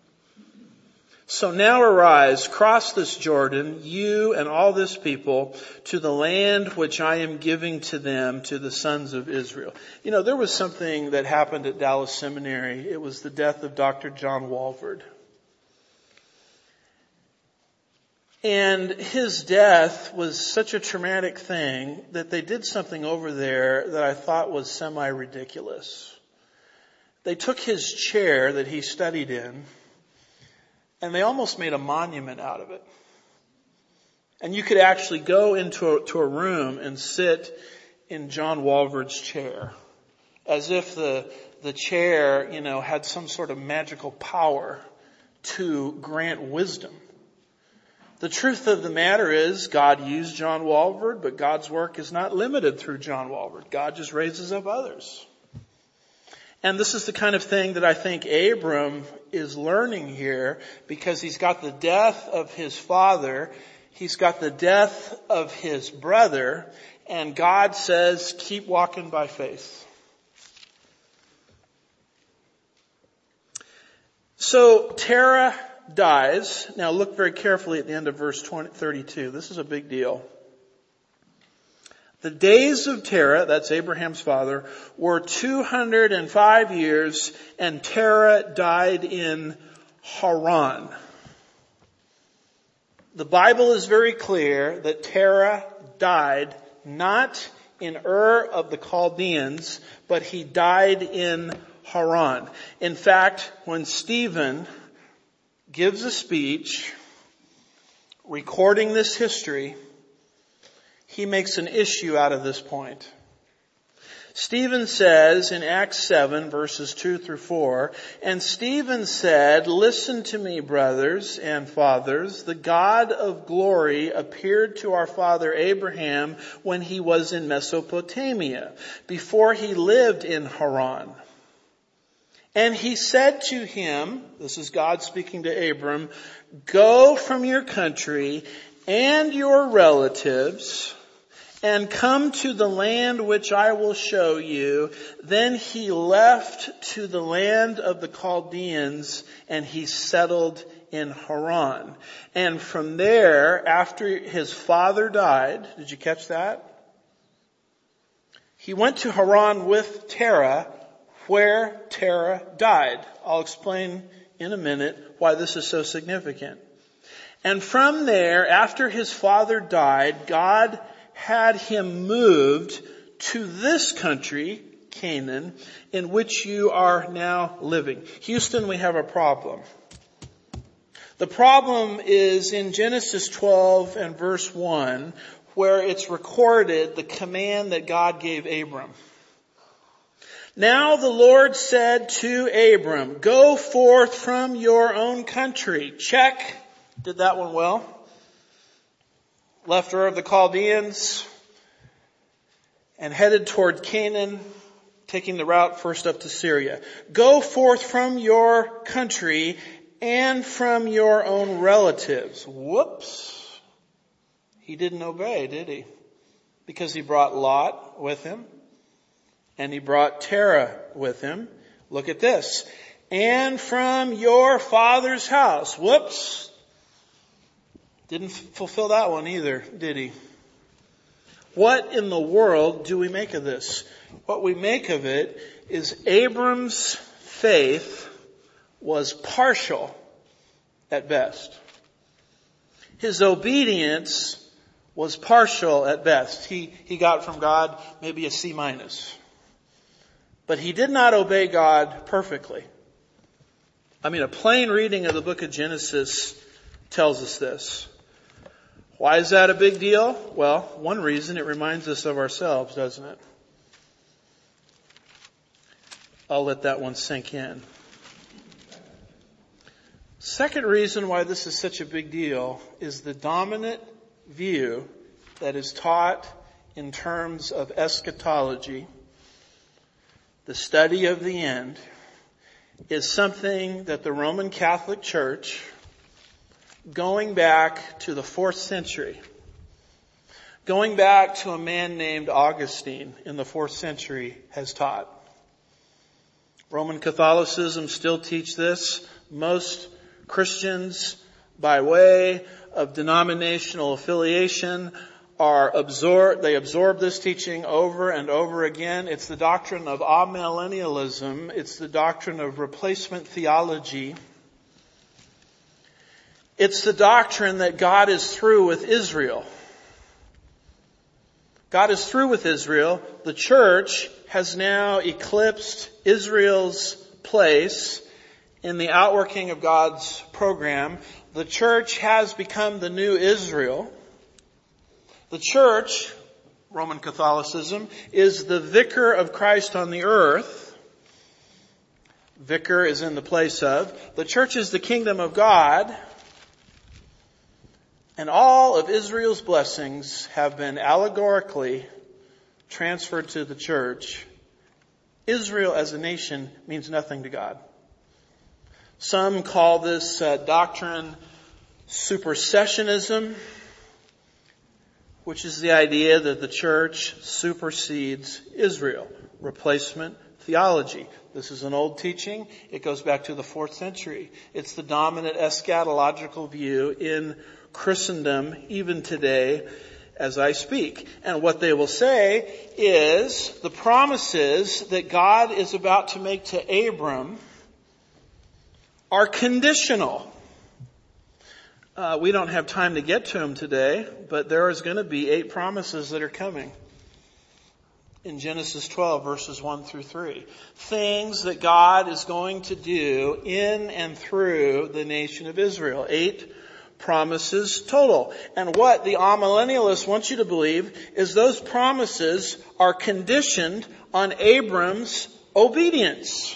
So now arise, cross this Jordan, you and all this people, to the land which I am giving to them, to the sons of Israel. You know, there was something that happened at Dallas Seminary. It was the death of Doctor John Walvoord. And his death was such a traumatic thing that they did something over there that I thought was semi-ridiculous. They took his chair that he studied in, and they almost made a monument out of it. And you could actually go into a, to a room and sit in John Walvoord's chair, as if the the chair, you know, had some sort of magical power to grant wisdom. The truth of the matter is God used John Walvoord, but God's work is not limited through John Walvoord. God just raises up others. And this is the kind of thing that I think Abram is learning here, because he's got the death of his father, he's got the death of his brother, and God says, keep walking by faith. So Terah dies. Now look very carefully at the end of verse thirty-two. This is a big deal. The days of Terah, that's Abraham's father, were two hundred five years, and Terah died in Haran. The Bible is very clear that Terah died not in Ur of the Chaldeans, but he died in Haran. In fact, when Stephen gives a speech recording this history, he makes an issue out of this point. Stephen says in Acts seven, verses two through four, "And Stephen said, 'Listen to me, brothers and fathers. The God of glory appeared to our father Abraham when he was in Mesopotamia, before he lived in Haran. And he said to him,'" this is God speaking to Abram, "'Go from your country and your relatives and come to the land which I will show you.' Then he left to the land of the Chaldeans, and he settled in Haran. And from there, after his father died," did you catch that? "He went to Haran with Terah, where Terah died." I'll explain in a minute why this is so significant. "And from there, after his father died, God had him moved to this country, Canaan, in which you are now living." Houston, we have a problem. The problem is in Genesis twelve and verse one, where it's recorded the command that God gave Abram. "Now the Lord said to Abram, 'Go forth from your own country.'" Check. Did that one well. "Left Ur of the Chaldeans and headed toward Canaan, taking the route first up to Syria. 'Go forth from your country and from your own relatives.'" Whoops. He didn't obey, did he? Because he brought Lot with him and he brought Terah with him. Look at this. "And from your father's house." Whoops. Didn't fulfill that one either, did he? What in the world do we make of this? What we make of it is Abram's faith was partial at best. His obedience was partial at best. He, he got from God maybe a C minus. But he did not obey God perfectly. I mean, a plain reading of the book of Genesis tells us this. Why is that a big deal? Well, one reason, it reminds us of ourselves, doesn't it? I'll let that one sink in. Second reason why this is such a big deal is the dominant view that is taught in terms of eschatology, the study of the end, is something that the Roman Catholic Church, going back to the fourth century, going back to a man named Augustine in the fourth century, has taught. Roman Catholicism still teach this. Most Christians, by way of denominational affiliation, are absorbed, they absorb this teaching over and over again. It's the doctrine of amillennialism. It's the doctrine of replacement theology. It's the doctrine that God is through with Israel. God is through with Israel. The church has now eclipsed Israel's place in the outworking of God's program. The church has become the new Israel. The church, Roman Catholicism, is the vicar of Christ on the earth. Vicar is in the place of. The church is the kingdom of God. And all of Israel's blessings have been allegorically transferred to the church. Israel as a nation means nothing to God. Some call this uh, doctrine supersessionism, which is the idea that the church supersedes Israel. Replacement theology. This is an old teaching. It goes back to the fourth century. It's the dominant eschatological view in Christendom even today as I speak. And what they will say is the promises that God is about to make to Abram are conditional. Uh, we don't have time to get to them today, but there is going to be eight promises that are coming in Genesis twelve, verses one through three. Things that God is going to do in and through the nation of Israel. Eight promises total. And what the amillennialists want you to believe is those promises are conditioned on Abram's obedience.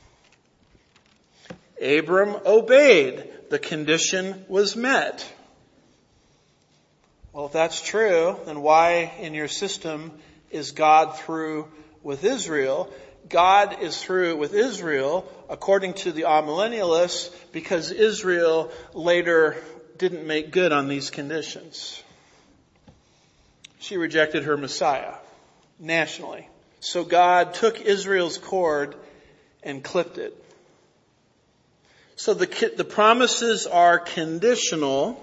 Abram obeyed. The condition was met. Well, if that's true, then why in your system is God through with Israel? God is through with Israel, according to the amillennialists, because Israel later didn't make good on these conditions. She rejected her Messiah nationally. So God took Israel's cord and clipped it. So the, the promises are conditional.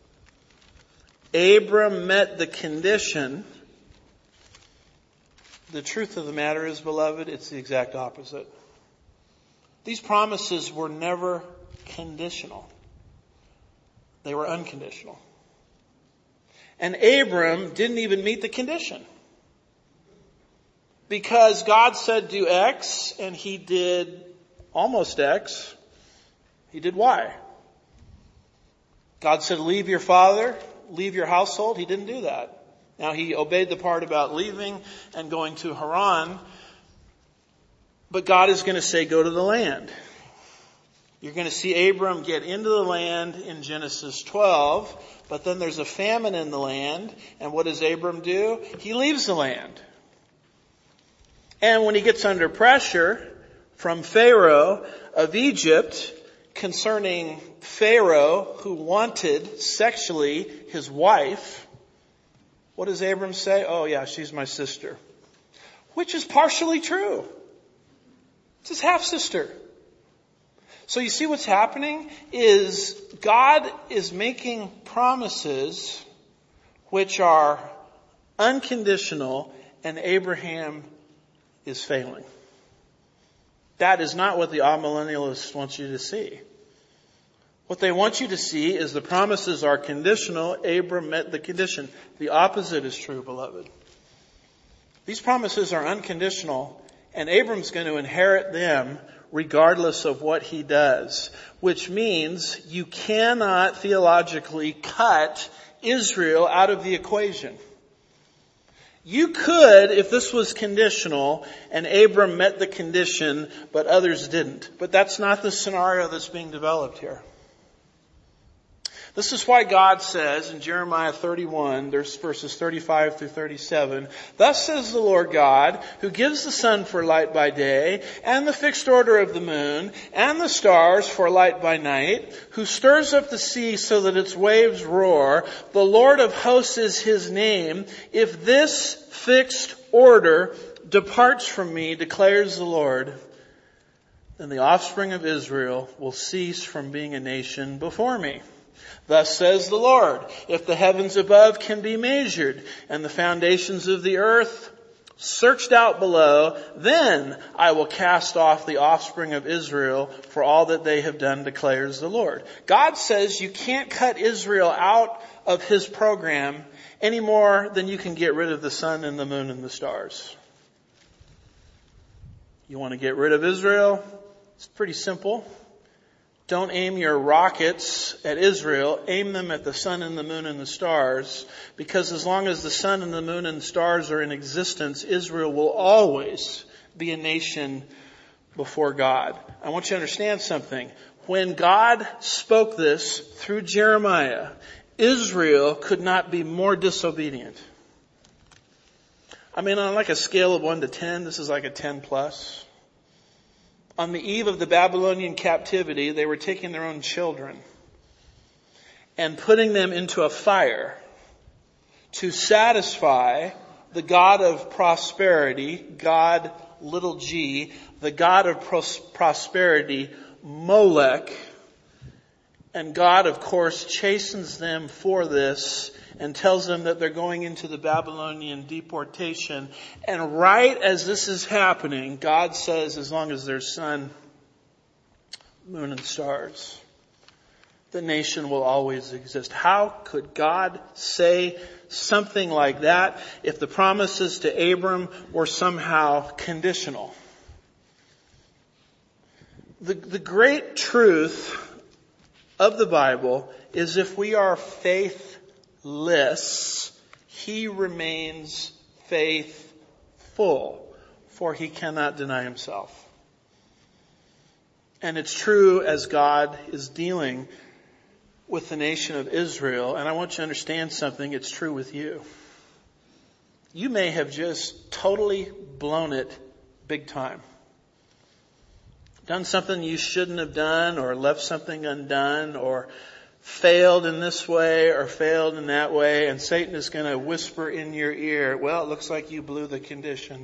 Abram met the condition. The truth of the matter is, beloved, it's the exact opposite. These promises were never conditional. They were unconditional. And Abram didn't even meet the condition. Because God said do X, and he did almost X. He did Y. God said leave your father, leave your household. He didn't do that. Now he obeyed the part about leaving and going to Haran. But God is going to say go to the land. You're going to see Abram get into the land in Genesis twelve. But then there's a famine in the land. And what does Abram do? He leaves the land. And when he gets under pressure from Pharaoh of Egypt concerning Pharaoh who wanted sexually his wife, what does Abram say? Oh yeah, she's my sister. Which is partially true. It's his half-sister. So you see what's happening is God is making promises which are unconditional, and Abraham is failing. That is not what the amillennialists want you to see. What they want you to see is the promises are conditional. Abram met the condition. The opposite is true, beloved. These promises are unconditional, and Abram's going to inherit them regardless of what he does, which means you cannot theologically cut Israel out of the equation. You could, if this was conditional, and Abram met the condition, but others didn't. But that's not the scenario that's being developed here. This is why God says in Jeremiah thirty-one, there's verses thirty-five through thirty-seven, thus says the Lord God, who gives the sun for light by day, and the fixed order of the moon, and the stars for light by night, who stirs up the sea so that its waves roar, the Lord of hosts is his name. If this fixed order departs from me, declares the Lord, then the offspring of Israel will cease from being a nation before me. Thus says the Lord, if the heavens above can be measured, and the foundations of the earth searched out below, then I will cast off the offspring of Israel for all that they have done, declares the Lord. God says you can't cut Israel out of his program any more than you can get rid of the sun and the moon and the stars. You want to get rid of Israel? It's pretty simple. Don't aim your rockets at Israel. Aim them at the sun and the moon and the stars. Because as long as the sun and the moon and the stars are in existence, Israel will always be a nation before God. I want you to understand something. When God spoke this through Jeremiah, Israel could not be more disobedient. I mean, on like a scale of one to ten, this is like a ten plus. On the eve of the Babylonian captivity, they were taking their own children and putting them into a fire to satisfy the God of prosperity, God little g, the God of pros- prosperity, Molech. And God, of course, chastens them for this and tells them that they're going into the Babylonian deportation. And right as this is happening, God says, as long as there's sun, moon, and stars, the nation will always exist. How could God say something like that if the promises to Abram were somehow conditional? The, the great truth of the Bible is if we are faithless, he remains faithful. for he cannot deny himself. And it's true as God is dealing with the nation of Israel. And I want you to understand something. It's true with you. You may have just totally blown it big time. Done something you shouldn't have done, or left something undone, or failed in this way or failed in that way. And Satan is going to whisper in your ear, well, it looks like you blew the condition.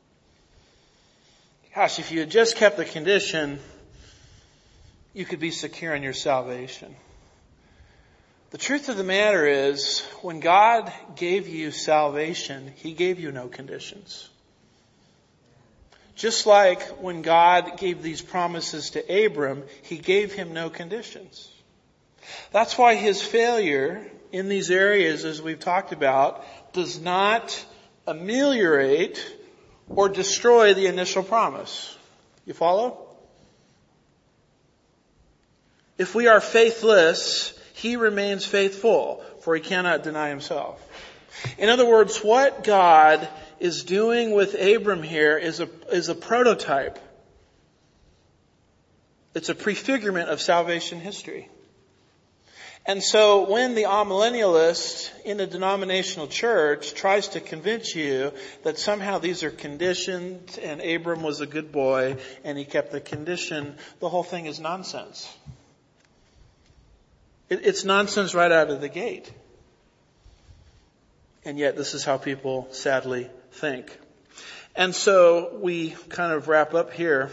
Gosh, if you had just kept the condition, you could be secure in your salvation. The truth of the matter is, when God gave you salvation, He gave you no conditions. Just like when God gave these promises to Abram, He gave him no conditions. That's why his failure in these areas, as we've talked about, does not ameliorate or destroy the initial promise. You follow? If we are faithless, He remains faithful, for He cannot deny Himself. In other words, what God is doing with Abram here is a, is a prototype. It's a prefigurement of salvation history. And so when the amillennialist in a denominational church tries to convince you that somehow these are conditioned and Abram was a good boy and he kept the condition, the whole thing is nonsense. It, it's nonsense right out of the gate. And yet this is how people sadly think. And so we kind of wrap up here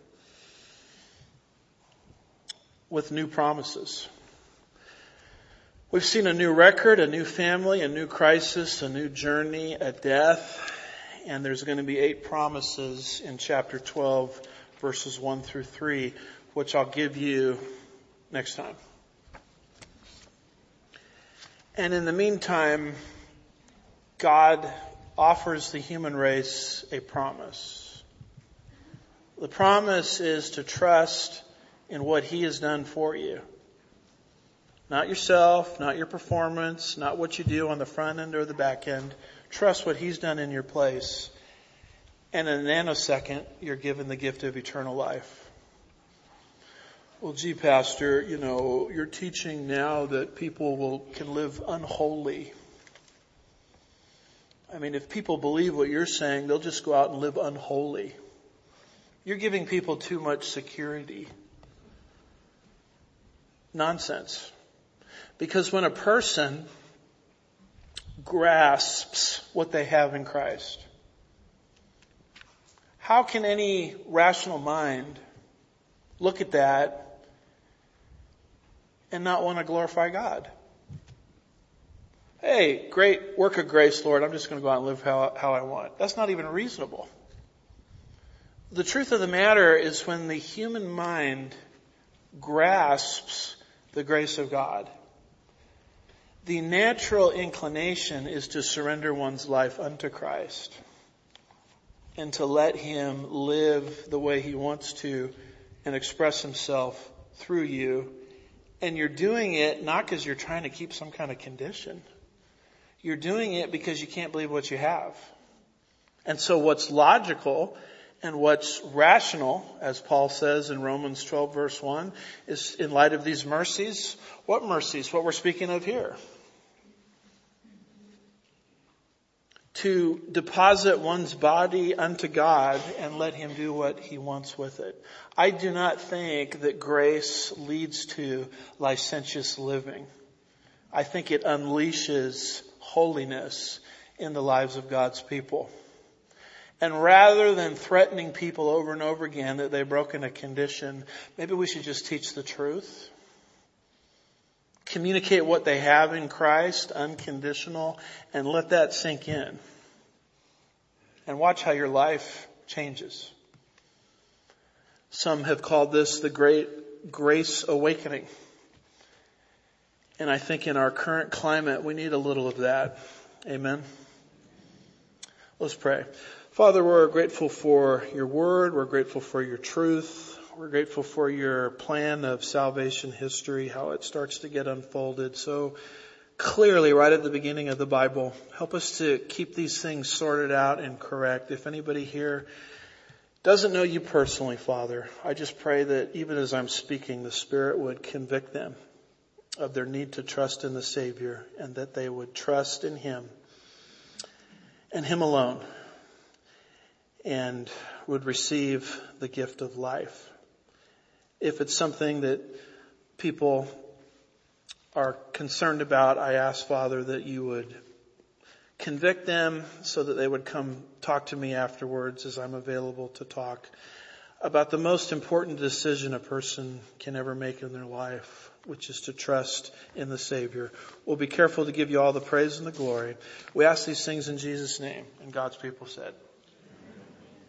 with new promises. We've seen a new record, a new family, a new crisis, a new journey, a death. And there's going to be eight promises in chapter twelve, verses one through three, which I'll give you next time. And in the meantime, God offers the human race a promise. The promise is to trust in what He has done for you. Not yourself, not your performance, not what you do on the front end or the back end. Trust what He's done in your place. And in a nanosecond, you're given the gift of eternal life. Well, gee, Pastor, you know, you're teaching now that people will can live unholy. I mean, if people believe what you're saying, they'll just go out and live unholy. You're giving people too much security. Nonsense. Because when a person grasps what they have in Christ, how can any rational mind look at that and not want to glorify God? Hey, great work of grace, Lord. I'm just going to go out and live how, how I want. That's not even reasonable. The truth of the matter is when the human mind grasps the grace of God, the natural inclination is to surrender one's life unto Christ and to let Him live the way He wants to and express Himself through you. And you're doing it not because you're trying to keep some kind of condition. You're doing it because you can't believe what you have. And so what's logical and what's rational, as Paul says in Romans twelve verse one, is in light of these mercies. What mercies? What we're speaking of here. To deposit one's body unto God and let Him do what He wants with it. I do not think that grace leads to licentious living. I think it unleashes holiness in the lives of God's people. And rather than threatening people over and over again that they've broken a condition, maybe we should just teach the truth. Communicate what they have in Christ, unconditional, and let that sink in. And watch how your life changes. Some have called this the great grace awakening. And I think in our current climate, we need a little of that. Amen. Let's pray. Father, we're grateful for your word. We're grateful for your truth. We're grateful for your plan of salvation history, how it starts to get unfolded so clearly right at the beginning of the Bible. Help us to keep these things sorted out and correct. If anybody here doesn't know you personally, Father, I just pray that even as I'm speaking, the Spirit would convict them of their need to trust in the Savior, and that they would trust in Him and Him alone, and would receive the gift of life. If it's something that people are concerned about, I ask, Father, that you would convict them so that they would come talk to me afterwards, as I'm available to talk about the most important decision a person can ever make in their life, which is to trust in the Savior. We'll be careful to give you all the praise and the glory. We ask these things in Jesus' name. And God's people said,